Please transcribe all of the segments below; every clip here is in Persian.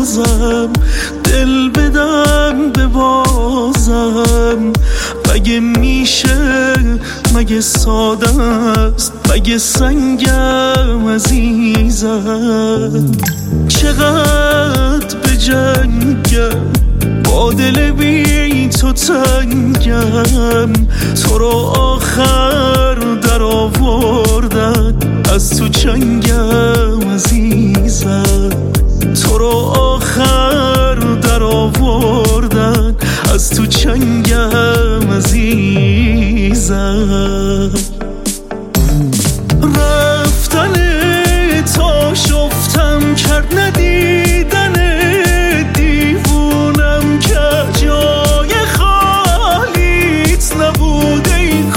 بازم دل بدم به بازم. مگه میشه، مگه ساده است، مگه سنگم عزیزم. چقدر به جنگم با دل بی تو تنگم. تو رو آخر در آوردن از تو چنگم عزیزم. تو رو آخر در آوردن از تو چنگم عزیزم. رفتن تا شفتم کرد ندیدن دیوونم که جای خالیت نبوده. این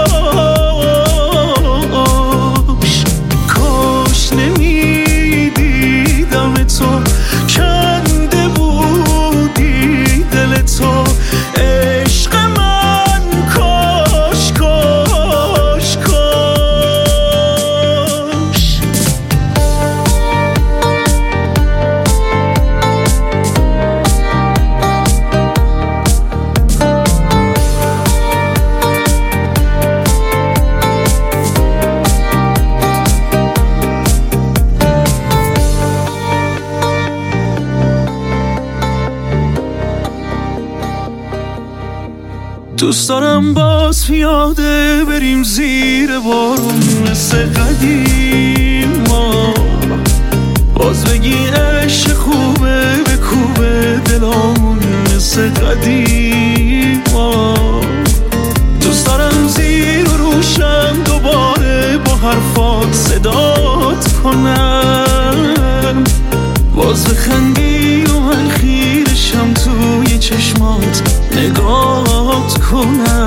کاش نمیدیدم تو، کنده بودی دل تو عشق من. کاش کاش کاش. دوست دارم باز پیاده بریم زیر بارون مثل قدیم، باز بگی عشق خوبه بکوبه دلامون مثل قدیم. دوست دارم زیر و روشم دوباره با حرفات صدات کنم، باز بخندی و من خیرشم توی چشمات نگات کنم.